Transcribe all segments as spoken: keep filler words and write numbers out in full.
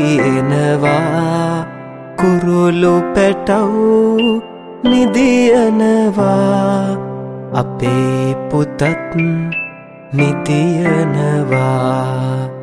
එනවා කුරුළු පැටව් නිදියනවා අපේ පුතත් නිදියනවා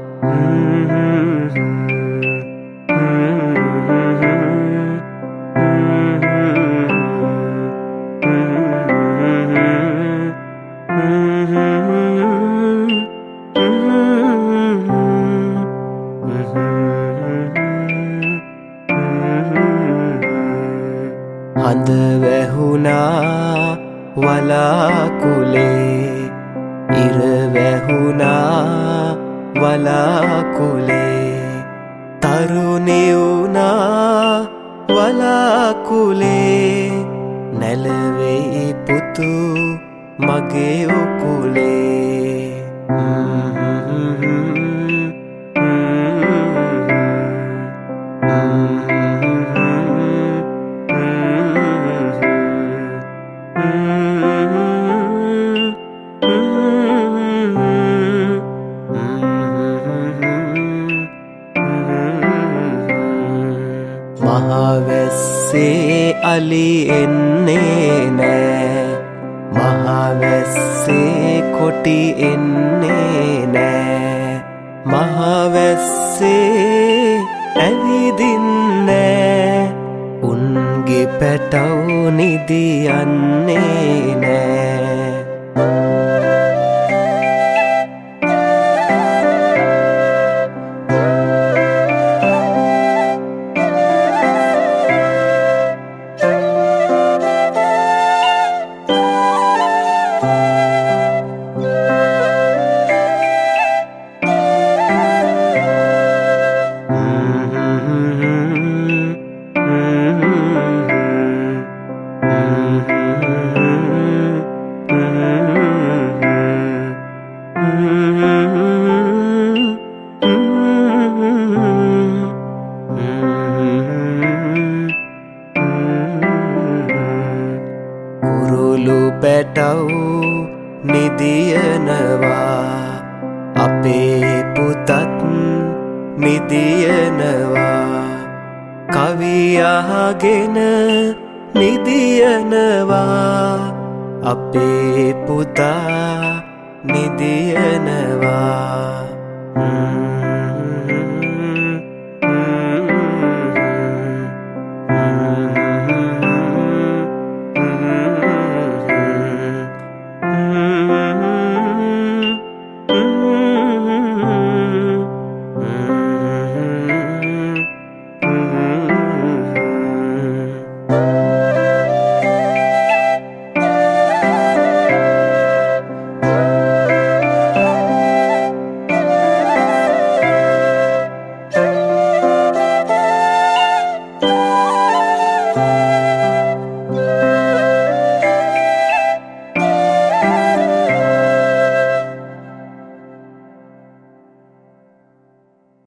හඳ වැහුණා වලාකුලේ ඉර වැහුණා වලාකුලේ තරුණි වුණා වලාකුලේ නැලවෙයි පුතු මගේ උකුලේ මහවැස්සේ අලි එන්නේ නෑ මහවැස්සේ කොටි එන්නේ නෑ මහවැස්සේ ඇවිදින්නෑ උන්ගේ පැටව් නිදියන්නේ නෑ කුරුළු පැටව් නිදියනවා අපේ පුතත් නිදියනවා කවියාගෙන නිදියනවා අපේ පුතා නිදියනවා